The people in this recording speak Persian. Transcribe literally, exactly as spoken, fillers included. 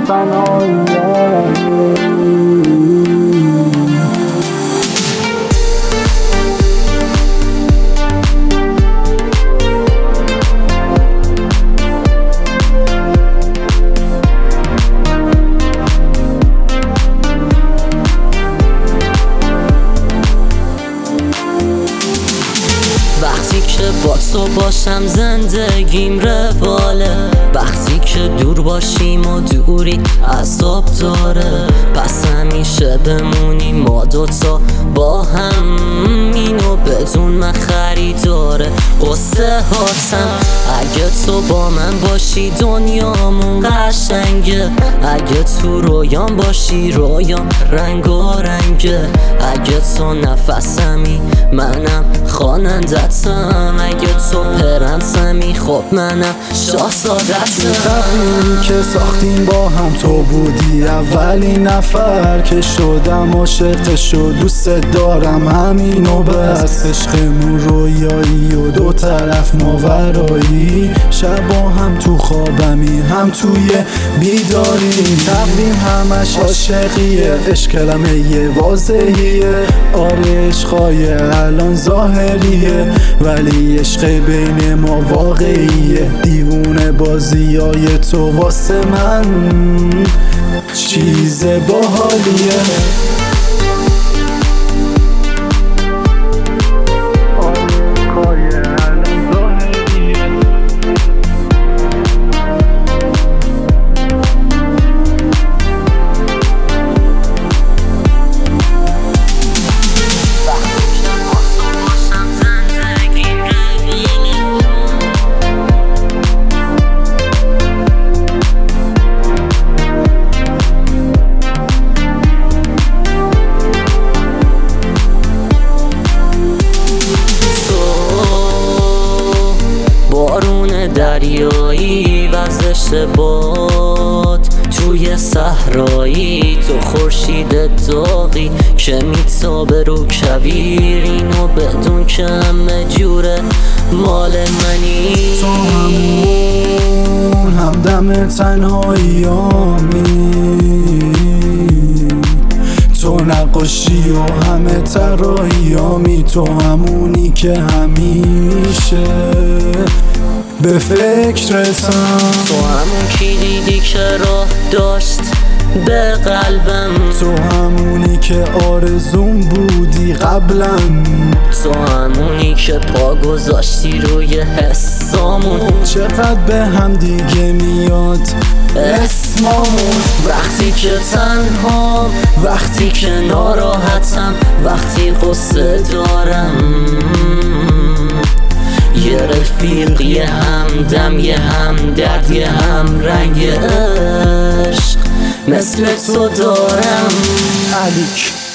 وقتی که با تو باشم زندگیم رواله، وقتی که دور باشیم و دوری عذاب داره. پس همیشه بمونیم ما دوتا با هم، اینو بدون من خریداره قصه هاتم. اگه تو با من باشی دنیامون قشنگه، اگه تو رویان باشی رویان رنگ و رنگه. اگه تو نفسمی منم خوانندتم، اگه تو پرنسمی خب منم شاهزادتم. تقدیری که ساختیم با هم تو بودی اولین نفر که شدم عاشق شد. دوست دارم همینو بس، عشقمون رویایی و دو طرف ماورایی. شبا هم تو خوابمی هم توی بیداری. تقدیم همش عاشقیه، عشق کلمه یه واضحیه. آره عشقای الان ظاهریه ولی عشق بین ما واقعیه. دیوونه بازیای تو واسه من چیز باحالیه. دریایی وزش باد توی صحرایی، تو خورشید داغی که میتابه رو کبیر. اینو بدون که همه جوره مال منی. تو همون همدم تنهاییامی، تو نقاشی و همه طراحیامی. تو همونی که همیشه به فکرتم. تو همون کلیدی که راه داشت به قلبم، تو همونی که آرزوم بودی قبلا. تو همونی که پا گذاشتی روی حسامون. چقدر به هم دیگه میاد اسمامون. وقتی که تنهام، وقتی که ناراحتم، وقتی قصه دارم، یه رفیق یه همدم یه همدرد یه هم رنگ عشق مثل تو دارم. علیک